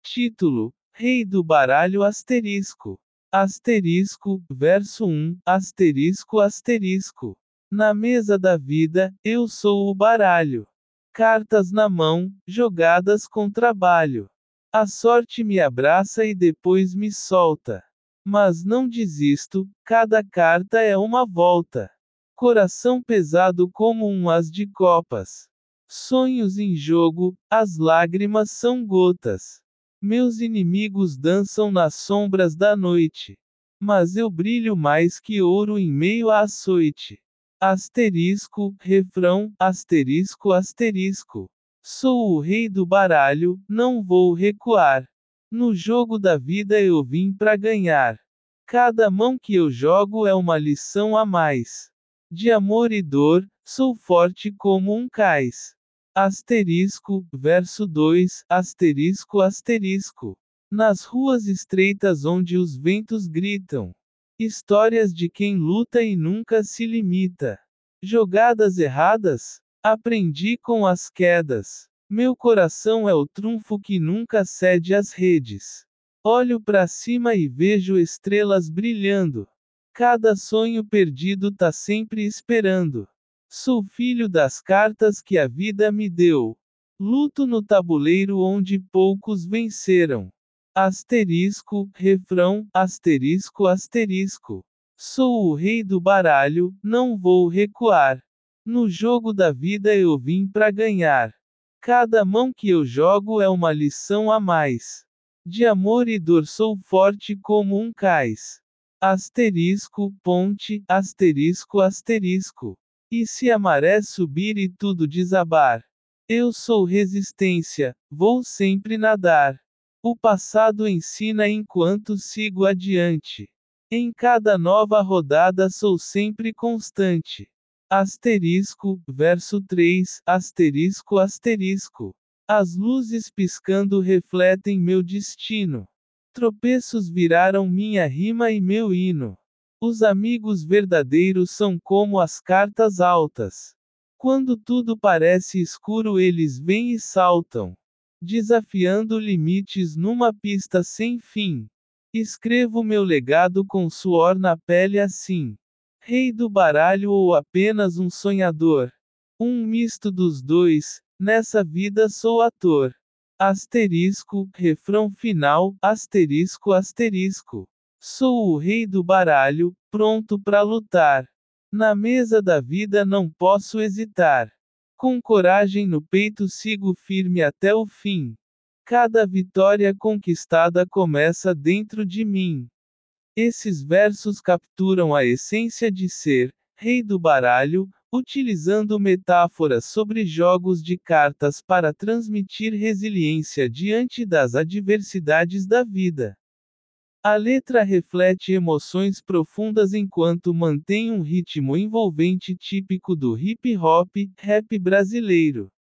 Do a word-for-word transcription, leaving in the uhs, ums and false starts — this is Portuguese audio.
Título: Rei do baralho asterisco. Asterisco, verso um, asterisco asterisco. Na mesa da vida, eu sou o baralho. Cartas na mão, jogadas com trabalho. A sorte me abraça e depois me solta. Mas não desisto, cada carta é uma volta. Coração pesado como um as de copas. Sonhos em jogo, as lágrimas são gotas. Meus inimigos dançam nas sombras da noite. Mas eu brilho mais que ouro em meio à açoite. Asterisco, refrão, asterisco asterisco. Sou o rei do baralho, não vou recuar. No jogo da vida eu vim pra ganhar. Cada mão que eu jogo é uma lição a mais. De amor e dor, sou forte como um cais. Asterisco, verso dois, asterisco asterisco. Nas ruas estreitas onde os ventos gritam. Histórias de quem luta e nunca se limita. Jogadas erradas? Aprendi com as quedas. Meu coração é o trunfo que nunca cede às redes. Olho para cima e vejo estrelas brilhando. Cada sonho perdido tá sempre esperando. Sou filho das cartas que a vida me deu. Luto no tabuleiro onde poucos venceram. Asterisco, refrão, asterisco asterisco. Sou o rei do baralho, não vou recuar. No jogo da vida eu vim pra ganhar. Cada mão que eu jogo é uma lição a mais. De amor e dor sou forte como um cais. Asterisco, ponte, asterisco asterisco. E se a maré subir e tudo desabar? Eu sou resistência, vou sempre nadar. O passado ensina enquanto sigo adiante. Em cada nova rodada sou sempre constante. Asterisco, verso três, asterisco asterisco. As luzes piscando refletem meu destino. Tropeços viraram minha rima e meu hino. Os amigos verdadeiros são como as cartas altas. Quando tudo parece escuro, eles vêm e saltam, desafiando limites numa pista sem fim. Escrevo meu legado com suor na pele assim. Rei do baralho ou apenas um sonhador? Um misto dos dois, nessa vida sou ator. Asterisco, refrão final, asterisco asterisco. Sou o rei do baralho, pronto pra lutar. Na mesa da vida não posso hesitar. Com coragem no peito sigo firme até o fim. Cada vitória conquistada começa dentro de mim. Esses versos capturam a essência de ser rei do baralho, utilizando metáforas sobre jogos de cartas para transmitir resiliência diante das adversidades da vida. A letra reflete emoções profundas enquanto mantém um ritmo envolvente típico do hip hop, rap brasileiro.